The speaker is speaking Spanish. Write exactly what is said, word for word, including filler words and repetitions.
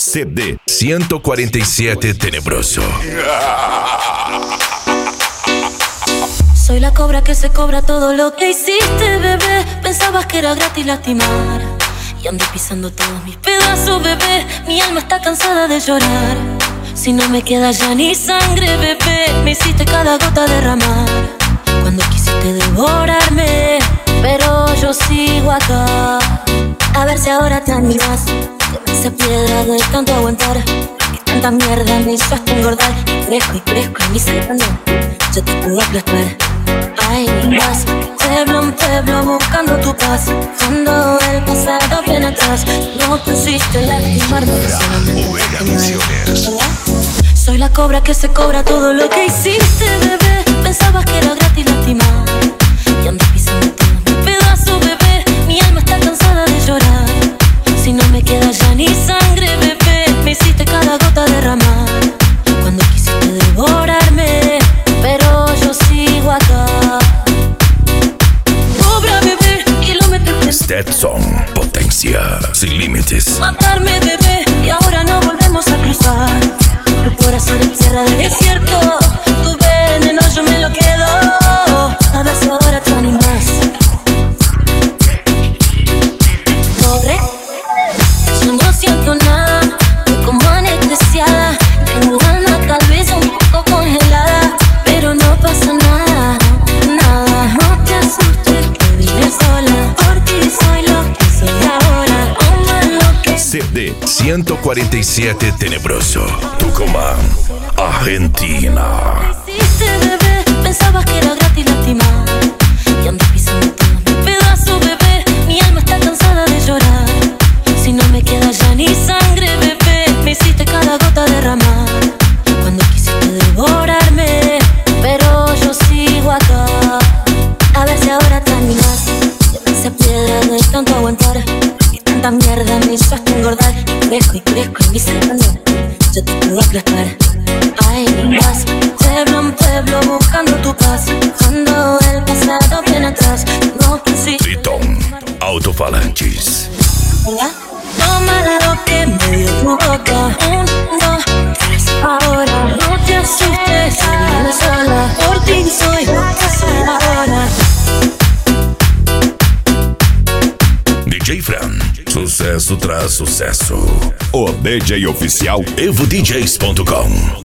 C D ciento cuarenta y siete Tenebroso. Soy la cobra que se cobra todo lo que hiciste, bebé. Pensabas que era gratis lastimar y andé pisando todos mis pedazos, bebé. Mi alma está cansada de llorar. Si no me queda ya ni sangre, bebé. Me hiciste cada gota derramar cuando quisiste devorarme, pero yo sigo acá. A ver si ahora te animas. Que me hice piedra de tanto aguantar. Que tanta mierda me hizo hasta engordar. Y crezco y crezco y me hice grande. Yo te puedo aplastar. Ay, más pueblo en pueblo buscando tu paz. Cuando el pasado viene atrás, no quisiste lastimarme. Soy la cobra que se cobra todo lo que hiciste, bebé. Pensabas que era gratis lastimar y andas pisando todos mis pedazos, bebé. Mi alma está cansada de llorar. Si no me queda ya ni sangre, bebé. Me hiciste cada gota derramar cuando quisiste devorarme, pero yo sigo acá. Cobra, bebé, kilómetros. Stetson, potencia sin límites. Matarme, bebé, y ahora no volvemos a cruzar. Tu corazón en tierra del desierto. Tu veneno yo me lo quedo. A ver si ahora te animas. Pobre, yo no siento nada. Estoy como anestesiada. Tengo el alma tal vez un poco congelada, pero no pasa nada, nada. No te asustes que vives sola. Por ti soy lo que soy ahora. Oh, lo que C D ciento cuarenta y siete Tenebroso, Tucumán, Argentina. hiciste, bebé. Pensabas que era gratis lastimar y andas pisando todos mis pedazos, bebé. Mi alma está cansada de llorar. Si no me queda ya ni sangre, bebé. Me hiciste cada gota derramar cuando quisiste devorarme, pero yo sigo acá. A ver si ahora te animas. Que me hice piedra de tanto aguantar. Que tanta mierda me hizo hasta engordar. Y crezco y crezco y me hice grande. Yo te puedo aplastar. Ay, más pueblo en pueblo buscando tu paz. Cuando el pasado viene atrás, no quisiste. Tritón, autofalanges. ¿Verdad? Tómala lo que me dio tu boca. Un, dos, tres. Ahora no te asustes, si vienes sola. Por ti soy lo que soy ahora. D J Fran, sucesso tras sucesso. O D J oficial evo d js ponto com.